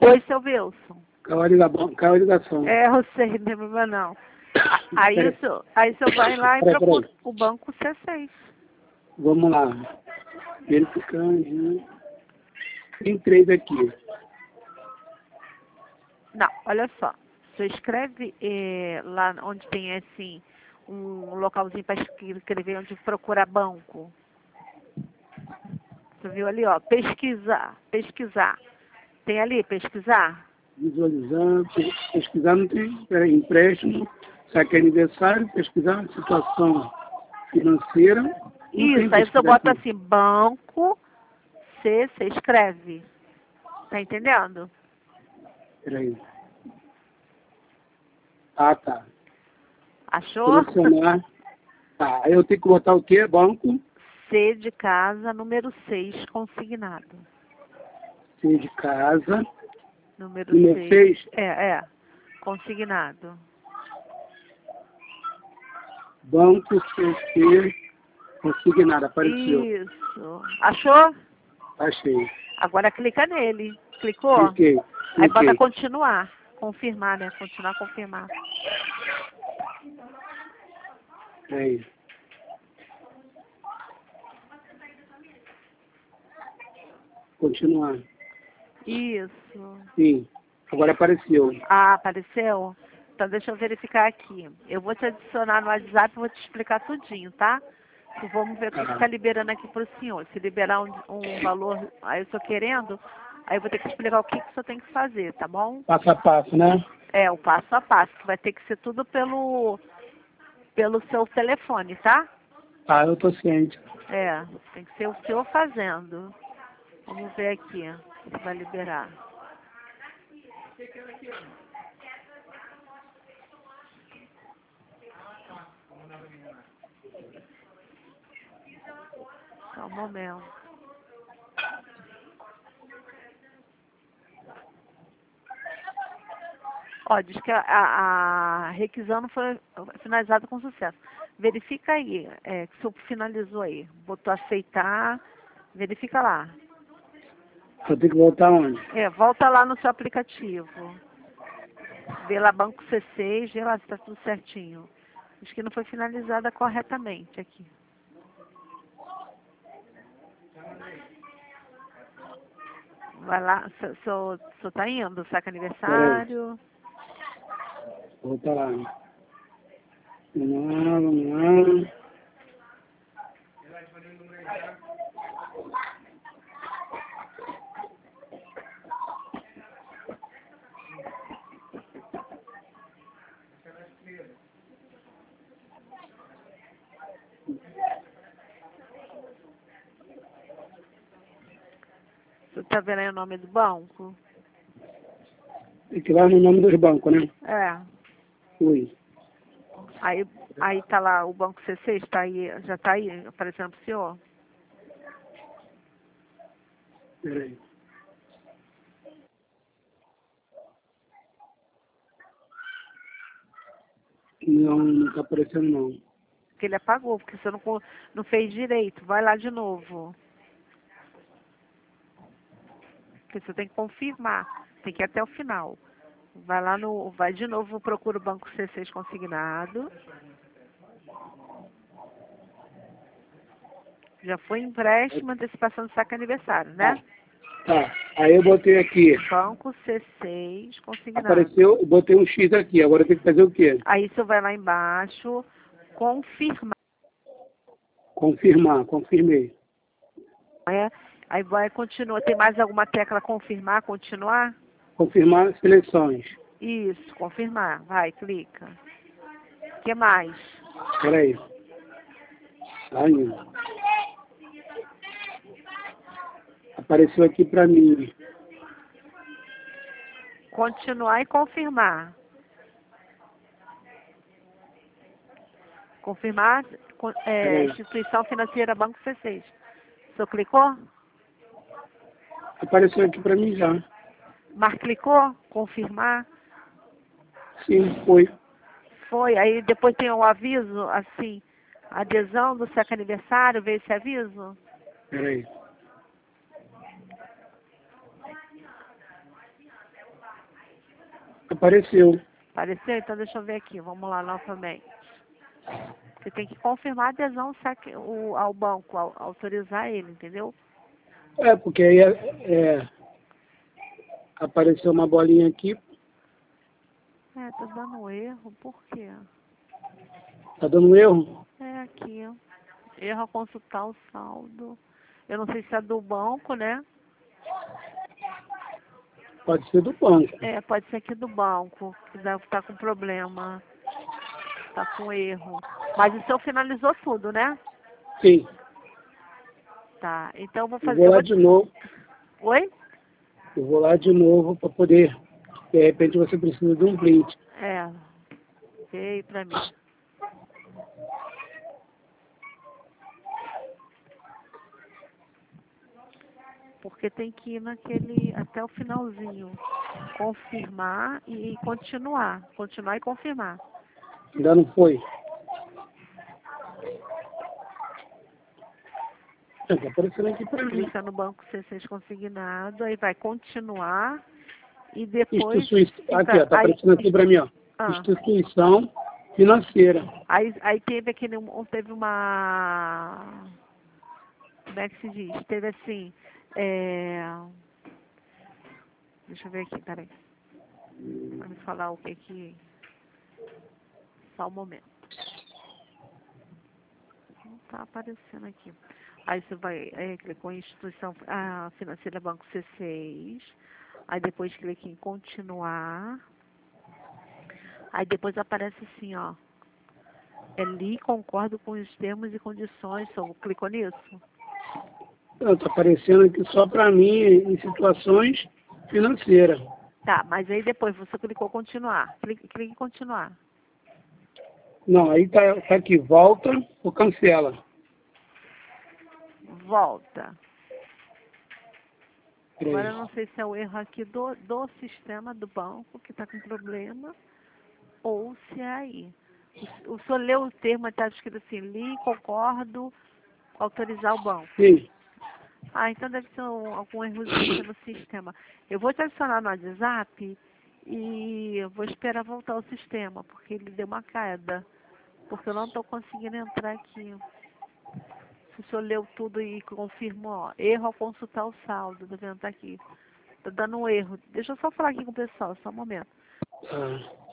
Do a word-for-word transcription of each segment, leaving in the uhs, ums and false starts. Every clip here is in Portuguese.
Oi, seu Wilson. Caiu a ligação. Caiu a ligação. É, eu sei, não tem problema não. Aí o senhor, aí o senhor vai lá e Peraí, procura peraí. o banco C seis. Vamos lá. Verificando. Tem três aqui. Não, olha só. O senhor escreve eh, lá onde tem assim um localzinho para escrever onde procura banco. Você viu ali, ó, pesquisar, pesquisar. Tem ali, pesquisar? Visualizar, pesquisar não tem. Peraí, empréstimo, saque aniversário, pesquisar situação financeira. Não tem Isso, aí você pesquisar bota aqui. assim, banco, C, você escreve. Tá entendendo? Peraí. Ah, tá. Achou? Selecionar. Tá, aí eu tenho que botar o quê? Banco. C de casa, número seis, consignado. C de casa. Número Número seis. seis. É, é. Consignado. Banco C C. Consignado. Apareceu. Isso. Achou? Achei. Agora clica nele. Clicou? Cliquei. Aí bota Cliquei. continuar. Confirmar, né? Continuar, confirmar. Aí. Continuar. Isso. Sim. Agora apareceu. Ah, apareceu? Então deixa eu verificar aqui. Eu vou te adicionar no WhatsApp e vou te explicar tudinho, tá? E vamos ver o que Ah. está liberando aqui para o senhor. Se liberar um, um valor, aí eu estou querendo, aí eu vou ter que explicar o que, que o senhor tem que fazer, tá bom? Passo a passo, né? É, o passo a passo, que vai ter que ser tudo pelo, pelo seu telefone, tá? Ah, eu tô ciente. É, tem que ser o senhor fazendo. Vamos ver aqui, se vai liberar. Só um momento. Ó, diz que a, a, a requisição não foi finalizada com sucesso. Verifica aí, é, que o senhor finalizou aí. Botou aceitar, verifica lá. Eu tenho que voltar onde? É, volta lá no seu aplicativo. Vê lá Banco C seis, vê lá se está tudo certinho. Diz que não foi finalizada corretamente aqui. Vai lá, o senhor está indo, saca aniversário. Voltar lá. Vamos lá, vamos lá. Você está vendo aí o nome do banco? Tem que ir lá no nome dos bancos, né? É. Fui. Aí, aí tá lá o Banco C seis, tá aí, já tá aí aparecendo pro senhor? Peraí. Não, não tá aparecendo não. Porque ele apagou, porque você não, co- não fez direito. Vai lá de novo. Porque você tem que confirmar. Tem que ir até o final. Vai lá no. Vai de novo, procura o Banco C seis consignado. Já foi empréstimo, antecipação de saque aniversário, né? Tá. Aí eu botei aqui. Banco C seis consignado. Apareceu, eu botei um X aqui. Agora eu tenho que fazer o quê? Aí você vai lá embaixo, confirmar. Confirmar. Confirmei. É, aí vai, continua. Tem mais alguma tecla confirmar, continuar? Confirmar as seleções. Isso, confirmar. Vai, clica. O que mais? Peraí. Tá indo. Apareceu aqui pra mim. Continuar e confirmar. Confirmar, con- é, Peraí. instituição financeira Banco C seis. O senhor clicou? Apareceu aqui pra mim já. Mas clicou? Confirmar? Sim, foi. Foi. Aí depois tem o aviso, assim, adesão do saque aniversário, veio esse aviso? Peraí. apareceu. Apareceu? Então deixa eu ver aqui. Vamos lá novamente. Você tem que confirmar a adesão ao saque- o- ao banco, au- autorizar ele, entendeu? É, porque aí é, é, apareceu uma bolinha aqui. É, tá dando erro. Por quê? Tá dando erro? É aqui, ó. Erro ao consultar o saldo. Eu não sei se é do banco, né? Pode ser do banco. É, pode ser aqui do banco, que deve estar com problema. Tá com erro. Mas o seu finalizou tudo, né? Sim. Tá. Então eu vou Eu fazer. vou Eu lá vou... de novo. Oi? Eu vou lá de novo para poder. De repente você precisa de um print. É. Veio pra mim. Porque tem que ir naquele, até o finalzinho, confirmar e continuar. Continuar e confirmar. Ainda não foi. É, tá aparecendo aqui para mim. Clica no banco C seis consignado, aí vai continuar e depois... Instituição. fica- Aqui, ó, tá aí, aparecendo aqui para mim, ó. ah, Instituição financeira. aí, aí teve aquele, um- teve uma... Como é que se diz? Teve assim, é... Deixa eu ver aqui, peraí. Vai me falar o que que... Só um momento. Não tá aparecendo aqui. Aí você vai, é, clicou em instituição ah, financeira Banco C seis. Aí depois clica em continuar. Aí depois aparece assim, ó. É li, concordo com os termos e condições. Só clicou nisso? Não, tá aparecendo aqui só para mim em situações financeiras. Tá, mas aí depois você clicou continuar. Clique, clique em continuar. Não, aí tá, tá aqui, volta ou cancela. Volta. Três. Agora eu não sei se é o erro aqui do, do sistema do banco que está com problema ou se é aí. O, o senhor leu o termo, está escrito assim, li, concordo, autorizar o banco. Sim. Ah, então deve ser um, algum errozinho no sistema. Eu vou te adicionar no WhatsApp e eu vou esperar voltar o sistema, porque ele deu uma queda. Porque eu não estou conseguindo entrar aqui. Se o senhor leu tudo e confirmou, ó, erro ao consultar o saldo, tá vendo? Tá aqui. Tá dando um erro. Deixa eu só falar aqui com o pessoal, só um momento. Ah.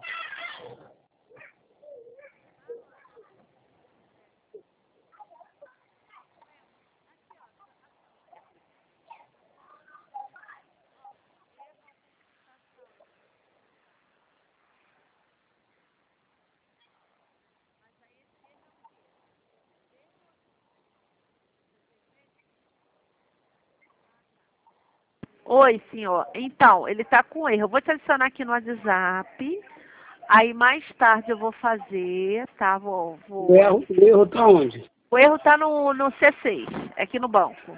Oi, senhor. Então, ele tá com erro. Eu vou te adicionar aqui no WhatsApp. Aí mais tarde eu vou fazer, tá? Vou, vou... O erro, o erro tá onde? O erro tá no, no C seis, aqui no banco.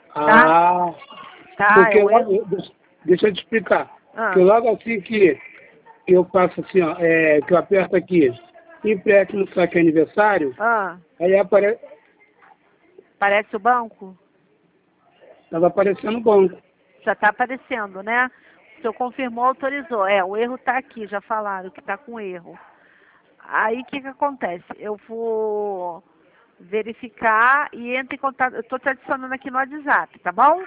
Ah, Tá? porque É o erro. logo, deixa eu te explicar. Ah, Porque logo assim que eu faço assim, ó, é, que eu aperto aqui, empréstimo saque aniversário, ah, aí aparece, parece o banco? estava aparecendo o banco. Já tá aparecendo, né? O senhor confirmou, autorizou. É, o erro tá aqui, já falaram que tá com erro. Aí o que que acontece? Eu vou verificar e entro em contato. Eu tô te adicionando aqui no WhatsApp, tá bom?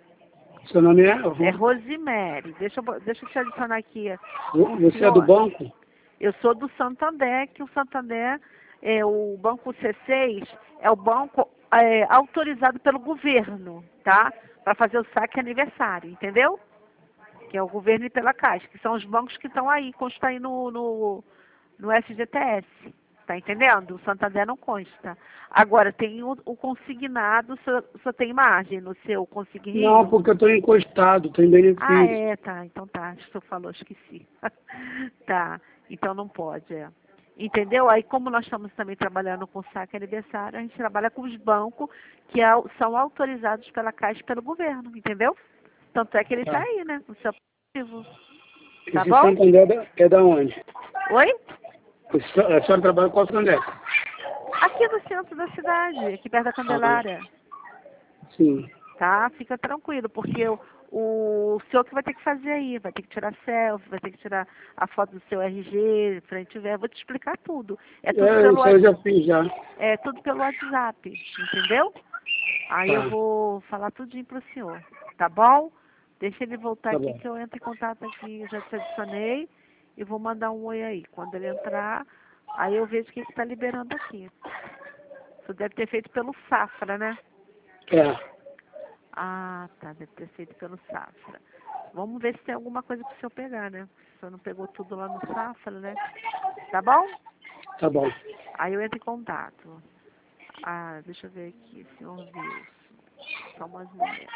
Seu nome é? Uhum. É Rosemary. Deixa eu, bo- deixa eu te adicionar aqui. Você é do banco? Eu sou do Santander, que o Santander, é, o Banco C seis, é o banco é, autorizado pelo governo, tá? Para fazer o saque aniversário, entendeu? Que é o governo e pela Caixa, que são os bancos que estão aí, consta aí no, no, no F G T S. Tá entendendo? O Santander não consta. Agora, tem o, o consignado, só, só tem margem no seu consigninho? Não, porque eu estou encostado, tem benefício. Ah, é, tá. Então tá. Acho que você falou, esqueci. Tá. Então não pode, é. Entendeu? Aí, como nós estamos também trabalhando com saque aniversário, a gente trabalha com os bancos que au- são autorizados pela Caixa e pelo governo, entendeu? Tanto é que ele Tá. tá aí, né? No seu aplicativo. Tá Esse bom? Santander é da, é da onde? Oi? Esse- A senhora trabalha com qual Santander? Aqui no centro da cidade, aqui perto da Candelária. Sim. Tá? Fica tranquilo, porque o, o senhor que vai ter que fazer aí, vai ter que tirar selfie, vai ter que tirar a foto do seu R G, frente e verso, vou te explicar tudo. É tudo É, pelo isso eu já fiz já. É tudo pelo WhatsApp, entendeu? Aí Tá, eu vou falar tudinho pro senhor, tá bom? Deixa ele voltar tá aqui bom. que eu entro em contato aqui, eu já te adicionei e vou mandar um oi aí. Quando ele entrar, aí eu vejo o que está liberando aqui. Você deve ter feito pelo Safra, né? É, Ah, tá, deve ter feito pelo Safra. Vamos ver se tem alguma coisa pro senhor pegar, né? O senhor não pegou tudo lá no Safra, né? Tá bom? tá bom. Aí eu entro em contato. Ah, deixa eu ver aqui, senhor Wilson. Só umas moedas.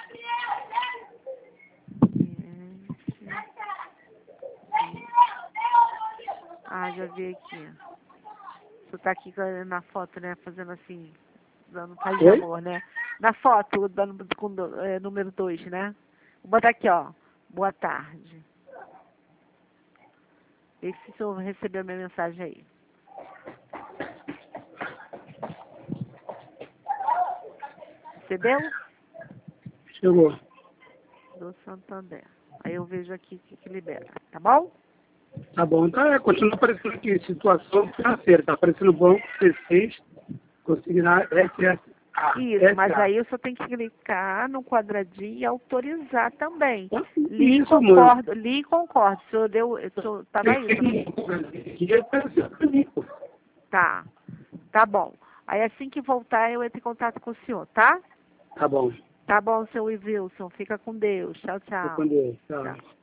Gente, vi. Ah, já vi aqui. Você tá aqui com- na foto, né? Fazendo assim, dando paz de Oi? amor, né? Na foto, dando com do- é, número dois, né? Vou botar aqui, ó. Boa tarde. Vê se o senhor recebeu a minha mensagem aí. Recebeu? Chegou. Do Santander. Aí eu vejo aqui o que, que libera, tá bom? Tá bom. Então, é, continua aparecendo aqui, situação financeira. Tá aparecendo banco C seis, consignado S S A. Isso, mas aí eu só tenho que clicar no quadradinho e autorizar também. Li e Isso, amor. concordo, li e concordo. O senhor deu, o senhor tava aí, Aqui apareceu pra mim, pô. tá, tá bom. Aí assim que voltar eu entro em contato com o senhor, tá? Tá bom. Tá bom, seu Wilson, fica com Deus. Tchau, Tô tchau. com Deus. Tchau. Tchau.